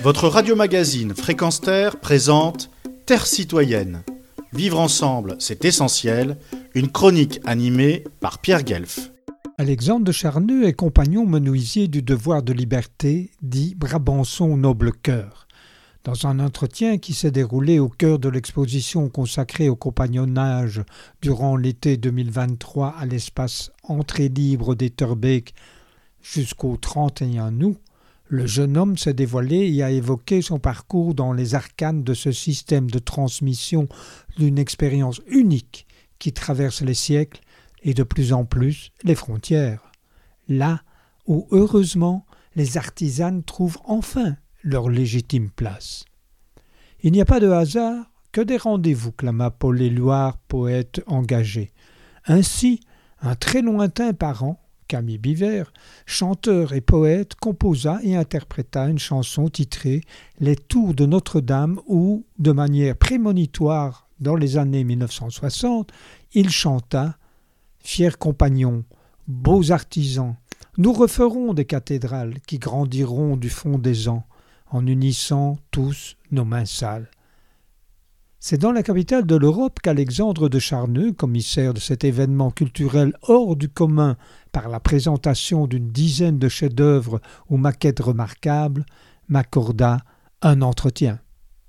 Votre radio-magazine Fréquence Terre présente Terre citoyenne. Vivre ensemble, c'est essentiel. Une chronique animée par Pierre Guelf. Alexandre de Charneux est compagnon menuisier du devoir de liberté, dit Brabançon Noble Cœur. Dans un entretien qui s'est déroulé au cœur de l'exposition consacrée au compagnonnage durant l'été 2023 à l'espace Entrée libre d'Etterbeek jusqu'au 31 août, le jeune homme s'est dévoilé et a évoqué son parcours dans les arcanes de ce système de transmission d'une expérience unique qui traverse les siècles et de plus en plus les frontières. Là où, heureusement, les artisanes trouvent enfin leur légitime place. Il n'y a pas de hasard que des rendez-vous, clama Paul Éluard, poète engagé. Ainsi, un très lointain parent, Camille Biver, chanteur et poète, composa et interpréta une chanson titrée « Les Tours de Notre-Dame » où, de manière prémonitoire dans les années 1960, il chanta « Fiers compagnons, beaux artisans, nous referons des cathédrales qui grandiront du fond des ans, en unissant tous nos mains sales. » C'est dans la capitale de l'Europe qu'Alexandre de Charneux, commissaire de cet événement culturel hors du commun par la présentation d'une dizaine de chefs-d'œuvre ou maquettes remarquables, m'accorda un entretien.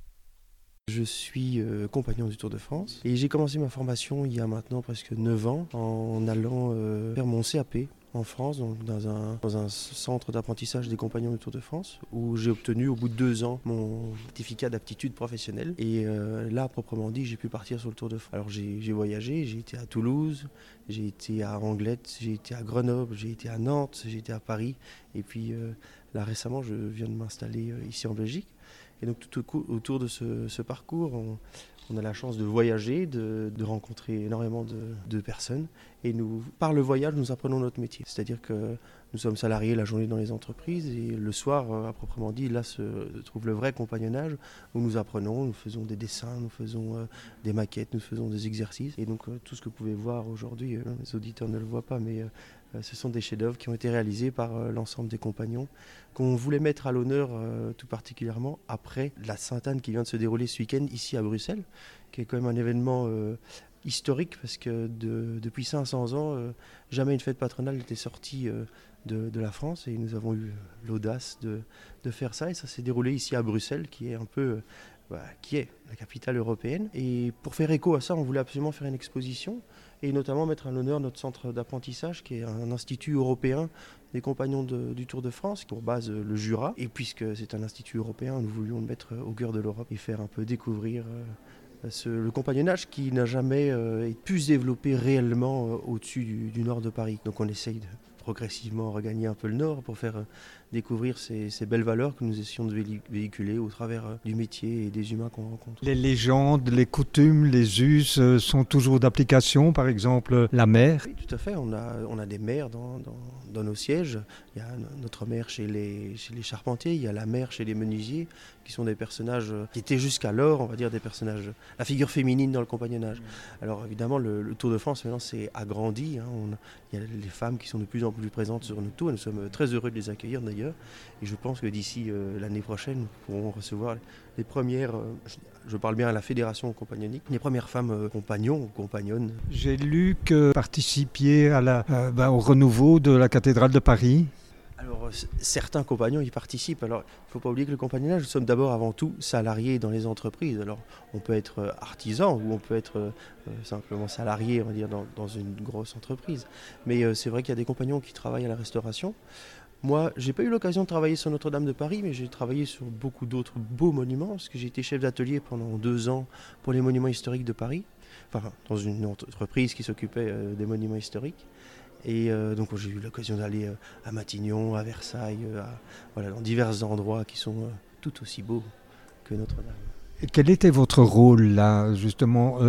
Je suis compagnon du Tour de France et j'ai commencé ma formation il y a maintenant presque 9 ans en allant faire mon CAP en France, donc dans un centre d'apprentissage des compagnons du Tour de France, où j'ai obtenu au bout de 2 ans mon certificat d'aptitude professionnelle. Et là, proprement dit, j'ai pu partir sur le Tour de France. Alors j'ai voyagé, j'ai été à Toulouse, j'ai été à Anglette, j'ai été à Grenoble, j'ai été à Nantes, j'ai été à Paris. Et puis là récemment, je viens de m'installer ici en Belgique. Et donc tout autour de ce parcours, on a la chance de voyager, de rencontrer énormément de personnes. Et par le voyage, nous apprenons notre métier. C'est-à-dire que nous sommes salariés la journée dans les entreprises et le soir, à proprement dit, là se trouve le vrai compagnonnage où nous apprenons, nous faisons des dessins, nous faisons des maquettes, nous faisons des exercices. Et donc tout ce que vous pouvez voir aujourd'hui, les auditeurs ne le voient pas, mais ce sont des chefs-d'œuvre qui ont été réalisés par l'ensemble des compagnons, qu'on voulait mettre à l'honneur tout particulièrement après la Sainte-Anne qui vient de se dérouler ce week-end ici à Bruxelles, qui est quand même un événement historique parce que depuis 500 ans, jamais une fête patronale n'était sortie de la France et nous avons eu l'audace de faire ça et ça s'est déroulé ici à Bruxelles qui est un peu qui est la capitale européenne. Et pour faire écho à ça, on voulait absolument faire une exposition et notamment mettre à l'honneur notre centre d'apprentissage qui est un institut européen des compagnons du Tour de France, qui pour base le Jura. Et puisque c'est un institut européen, nous voulions le mettre au cœur de l'Europe et faire un peu découvrir le compagnonnage qui n'a jamais pu se développer réellement au-dessus du nord de Paris. Donc on essaye de progressivement regagner un peu le nord pour faire découvrir ces belles valeurs que nous essayons de véhiculer au travers du métier et des humains qu'on rencontre. Les légendes, les coutumes, les us sont toujours d'application, par exemple la mer. Oui, tout à fait, on a des mères dans nos sièges. Il y a notre mère chez les charpentiers, il y a la mère chez les menuisiers, qui sont des personnages qui étaient jusqu'alors, on va dire, des personnages, la figure féminine dans le compagnonnage. Alors évidemment, le Tour de France maintenant s'est agrandi. Il y a les femmes qui sont de plus en plus présentes sur nos tours et nous sommes très heureux de les accueillir d'ailleurs. Et je pense que d'ici l'année prochaine, nous pourrons recevoir les premières, je parle bien à la fédération compagnonique, les premières femmes compagnons ou compagnonnes. J'ai lu que vous participiez au renouveau de la cathédrale de Paris. Alors certains compagnons y participent. Alors il ne faut pas oublier que le compagnonnage, nous sommes d'abord avant tout salariés dans les entreprises. Alors on peut être artisan ou on peut être simplement salarié, on va dire, dans une grosse entreprise. Mais c'est vrai qu'il y a des compagnons qui travaillent à la restauration. Moi, j'ai pas eu l'occasion de travailler sur Notre-Dame de Paris, mais j'ai travaillé sur beaucoup d'autres beaux monuments, parce que j'ai été chef d'atelier pendant 2 ans pour les monuments historiques de Paris, enfin dans une entreprise qui s'occupait des monuments historiques. Et donc j'ai eu l'occasion d'aller à Matignon, à Versailles, dans divers endroits qui sont tout aussi beaux que Notre-Dame. Et quel était votre rôle là, justement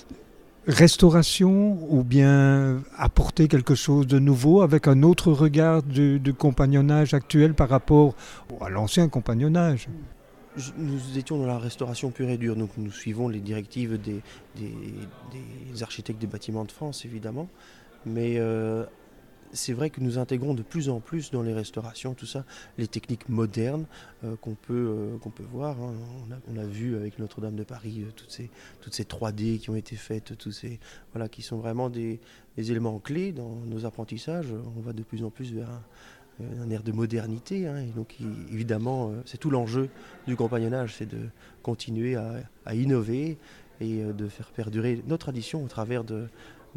restauration ou bien apporter quelque chose de nouveau avec un autre regard du compagnonnage actuel par rapport à l'ancien compagnonnage? Nous étions dans la restauration pure et dure, donc nous suivons les directives des architectes des bâtiments de France évidemment, mais c'est vrai que nous intégrons de plus en plus dans les restaurations, tout ça, les techniques modernes qu'on peut voir. Hein. On a vu avec Notre-Dame de Paris toutes ces 3D qui ont été faites, qui sont vraiment des éléments clés dans nos apprentissages. On va de plus en plus vers un air de modernité. Hein. Et donc évidemment, c'est tout l'enjeu du compagnonnage, c'est de continuer à innover et de faire perdurer nos traditions au travers de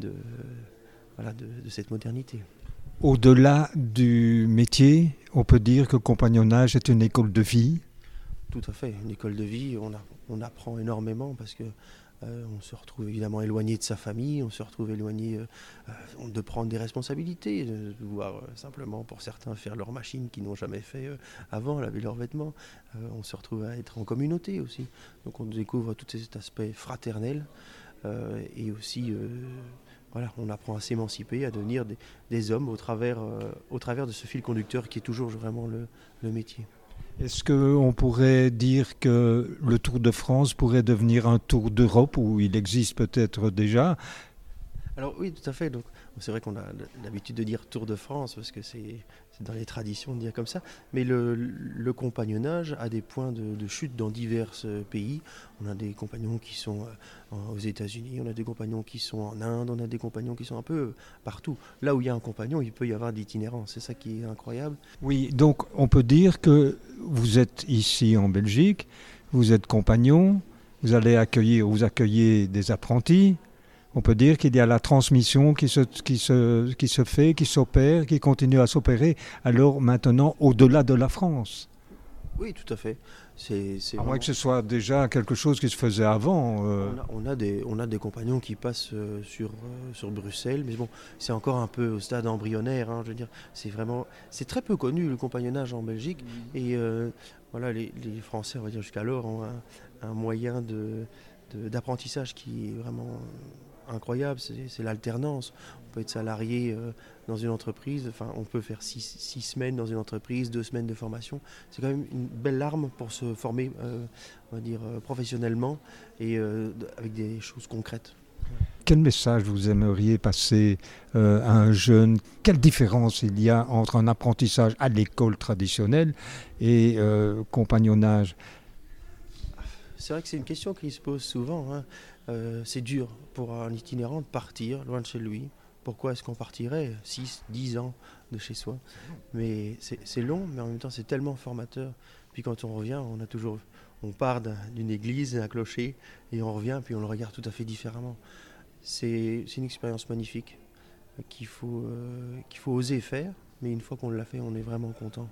cette modernité. Au-delà du métier, on peut dire que le compagnonnage est une école de vie. Tout à fait, une école de vie, on apprend énormément parce que on se retrouve évidemment éloigné de sa famille, on se retrouve éloigné de prendre des responsabilités, de pouvoir simplement pour certains faire leur machine qu'ils n'ont jamais fait avant, laver leurs vêtements. On se retrouve à être en communauté aussi, donc on découvre tout cet aspect fraternel et aussi... on apprend à s'émanciper, à devenir des hommes au travers de ce fil conducteur qui est toujours vraiment le métier. Est-ce qu'on pourrait dire que le Tour de France pourrait devenir un Tour d'Europe, où il existe peut-être déjà ? Alors oui, tout à fait. Donc, c'est vrai qu'on a l'habitude de dire Tour de France, parce que c'est dans les traditions de dire comme ça. Mais le compagnonnage a des points de chute dans divers pays. On a des compagnons qui sont aux États-Unis, on a des compagnons qui sont en Inde, on a des compagnons qui sont un peu partout. Là où il y a un compagnon, il peut y avoir d'itinérance. C'est ça qui est incroyable. Oui, donc on peut dire que vous êtes ici en Belgique, vous êtes compagnon, vous accueillez des apprentis. On peut dire qu'il y a la transmission qui se fait, qui s'opère, qui continue à s'opérer, alors maintenant au-delà de la France. Oui, tout à fait. À moins que ce soit déjà quelque chose qui se faisait avant. On a des compagnons qui passent sur Bruxelles, mais bon, c'est encore un peu au stade embryonnaire. Hein, je veux dire, c'est très peu connu le compagnonnage en Belgique. Et les Français, on va dire jusqu'alors, ont un moyen d'apprentissage qui est vraiment incroyable, c'est l'alternance. On peut être salarié dans une entreprise, on peut faire 6 semaines dans une entreprise, 2 semaines de formation. C'est quand même une belle arme pour se former, on va dire, professionnellement et avec des choses concrètes. Quel message vous aimeriez passer à un jeune ? Quelle différence il y a entre un apprentissage à l'école traditionnelle et compagnonnage ? C'est vrai que c'est une question qui se pose souvent. Hein. C'est dur pour un itinérant de partir loin de chez lui. Pourquoi est-ce qu'on partirait 6, 10 ans de chez soi ? Mais c'est long, mais en même temps c'est tellement formateur. Puis quand on revient, on part d'une église, d'un clocher, et on revient, puis on le regarde tout à fait différemment. C'est une expérience magnifique qu'il faut oser faire, mais une fois qu'on l'a fait, on est vraiment content.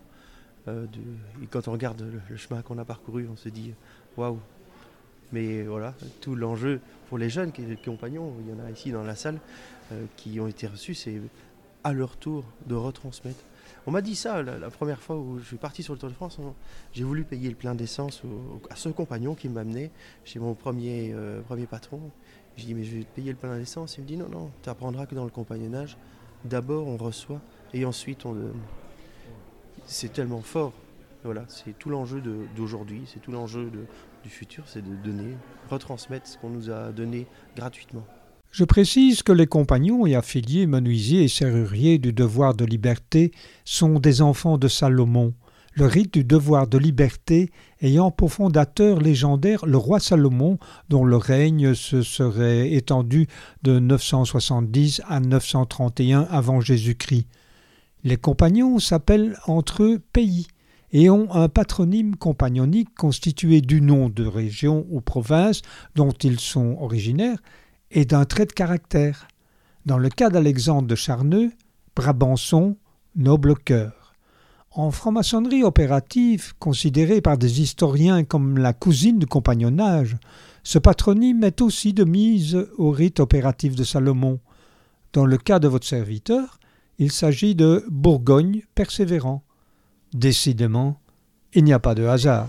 Et quand on regarde le chemin qu'on a parcouru, on se dit waouh. Mais voilà, tout l'enjeu pour les jeunes, les compagnons, il y en a ici dans la salle, qui ont été reçus, c'est à leur tour de retransmettre. On m'a dit ça la première fois où je suis parti sur le Tour de France. J'ai voulu payer le plein d'essence à ce compagnon qui m'amenait chez mon premier patron. Je dis mais je vais te payer le plein d'essence. Il me dit non, tu apprendras que dans le compagnonnage, d'abord on reçoit et ensuite on donne. C'est tellement fort. Voilà, c'est tout l'enjeu d'aujourd'hui, c'est tout l'enjeu du futur, c'est de donner, retransmettre ce qu'on nous a donné gratuitement. Je précise que les compagnons et affiliés menuisiers et serruriers du devoir de liberté sont des enfants de Salomon, le rite du devoir de liberté ayant pour fondateur légendaire le roi Salomon, dont le règne se serait étendu de 970 à 931 avant Jésus-Christ. Les compagnons s'appellent entre eux pays et ont un patronyme compagnonique constitué du nom de région ou province dont ils sont originaires et d'un trait de caractère. Dans le cas d'Alexandre de Charneux, Brabançon, noble cœur. En franc-maçonnerie opérative, considérée par des historiens comme la cousine du compagnonnage, ce patronyme est aussi de mise au rite opératif de Salomon. Dans le cas de votre serviteur, il s'agit de Bourgogne persévérant. Décidément, il n'y a pas de hasard.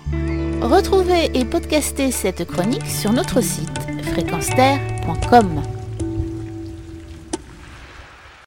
Retrouvez et podcastez cette chronique sur notre site fréquenceterre.com.